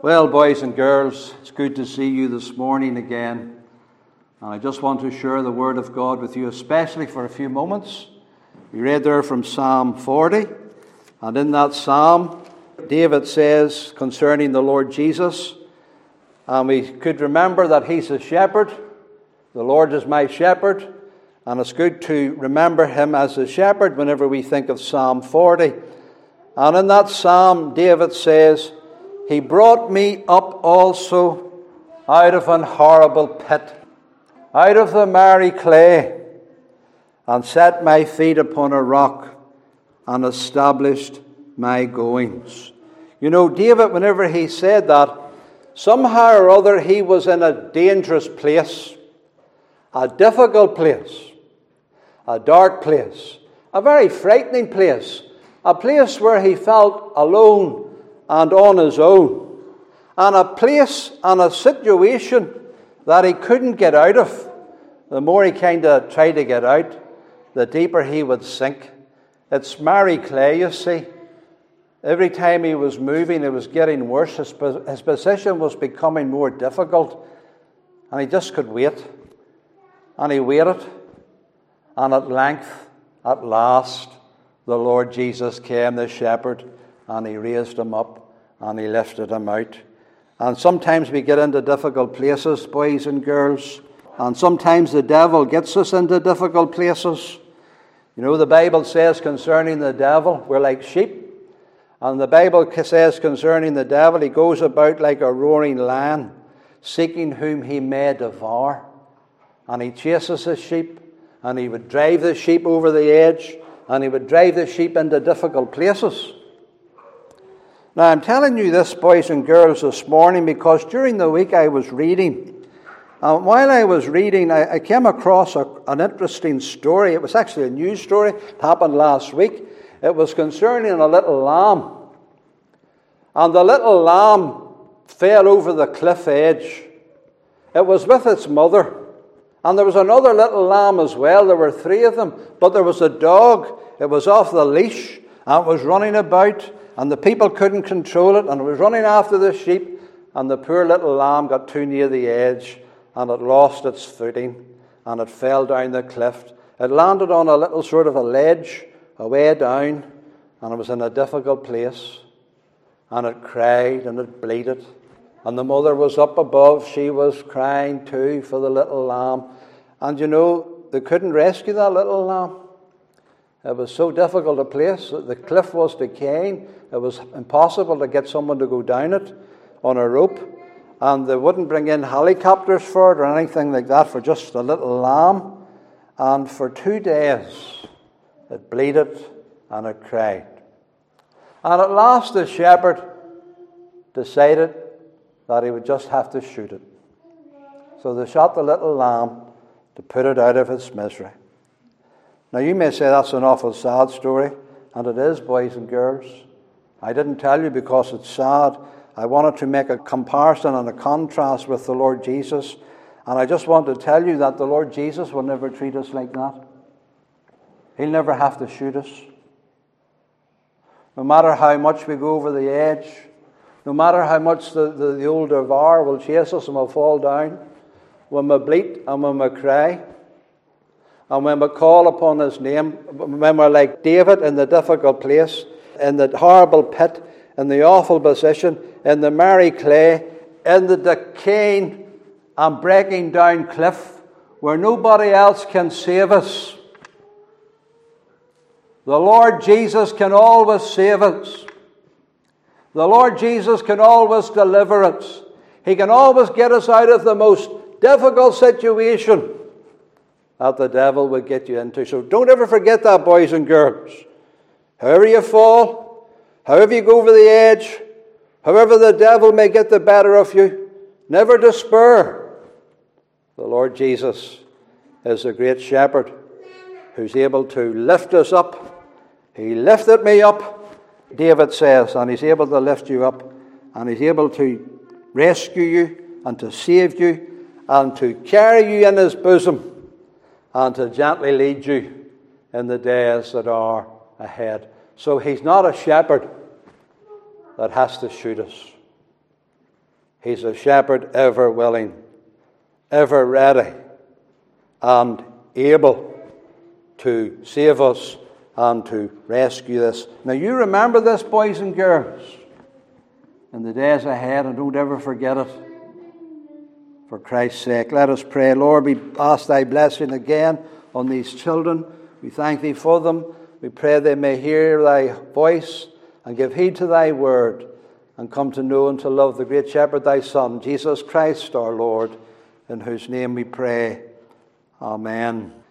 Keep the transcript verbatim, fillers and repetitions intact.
Well, boys and girls, it's good to see you this morning again. And I just want to share the Word of God with you, especially for a few moments. We read there from Psalm forty. And in that psalm, David says concerning the Lord Jesus, and we could remember that He's a shepherd. The Lord is my shepherd. And it's good to remember Him as a shepherd whenever we think of Psalm forty. And in that psalm, David says, He brought me up also out of an horrible pit, out of the miry clay, and set my feet upon a rock, and established my goings. You know, David, whenever he said that, somehow or other he was in a dangerous place, a difficult place, a dark place, a very frightening place, a place where he felt alone and on his own, and a place and a situation that he couldn't get out of. The more he kind of tried to get out, the deeper he would sink. It's miry clay, you see. Every time he was moving, it was getting worse. His, his position was becoming more difficult, and he just could wait. And he waited, and at length, at last, the Lord Jesus came, the shepherd, and He raised him up, and He lifted him out. And sometimes we get into difficult places, boys and girls, and sometimes the devil gets us into difficult places. You know, the Bible says concerning the devil, we're like sheep. And the Bible says concerning the devil, he goes about like a roaring lion, seeking whom he may devour. And he chases his sheep, and he would drive the sheep over the edge, and he would drive the sheep into difficult places. Now, I'm telling you this, boys and girls, this morning because during the week I was reading. And while I was reading, I, I came across a, an interesting story. It was actually a news story. It happened last week. It was concerning a little lamb. And the little lamb fell over the cliff edge. It was with its mother. And there was another little lamb as well. There were three of them. But there was a dog. It was off the leash. And it was running about. And the people couldn't control it. And it was running after the sheep. And the poor little lamb got too near the edge. And it lost its footing. And it fell down the cliff. It landed on a little sort of a ledge, away down. And it was in a difficult place. And it cried and it bleated. And the mother was up above. She was crying too for the little lamb. And you know, they couldn't rescue that little lamb. It was so difficult a place. The cliff was decaying. It was impossible to get someone to go down it on a rope. And they wouldn't bring in helicopters for it or anything like that for just a little lamb. And for two days, it bleated and it cried. And at last the shepherd decided that he would just have to shoot it. So they shot the little lamb to put it out of its misery. Now you may say that's an awful sad story, and it is, boys and girls. I didn't tell you because it's sad. I wanted to make a comparison and a contrast with the Lord Jesus, and I just want to tell you that the Lord Jesus will never treat us like that. He'll never have to shoot us. No matter how much we go over the edge, no matter how much the, the, the old devour will chase us and we'll fall down, when we bleat and when we cry, and when we call upon His name, when we're like David in the difficult place, in the horrible pit, in the awful position, in the miry clay, in the decaying and breaking down cliff, where nobody else can save us. The Lord Jesus can always save us. The Lord Jesus can always deliver us. He can always get us out of the most difficult situation that the devil will get you into. So don't ever forget that, boys and girls. However you fall, however you go over the edge, however the devil may get the better of you, never despair. The Lord Jesus is the great shepherd who's able to lift us up. He lifted me up, David says, and He's able to lift you up, and He's able to rescue you and to save you and to carry you in His bosom and to gently lead you in the days that are ahead. So He's not a shepherd that has to shoot us. He's a shepherd ever willing, ever ready, and able to save us and to rescue us. Now you remember this, boys and girls, in the days ahead, and don't ever forget it. For Christ's sake, let us pray. Lord, we ask thy blessing again on these children. We thank thee for them. We pray they may hear thy voice and give heed to thy word and come to know and to love the great shepherd, thy Son, Jesus Christ our Lord, in whose name we pray. Amen.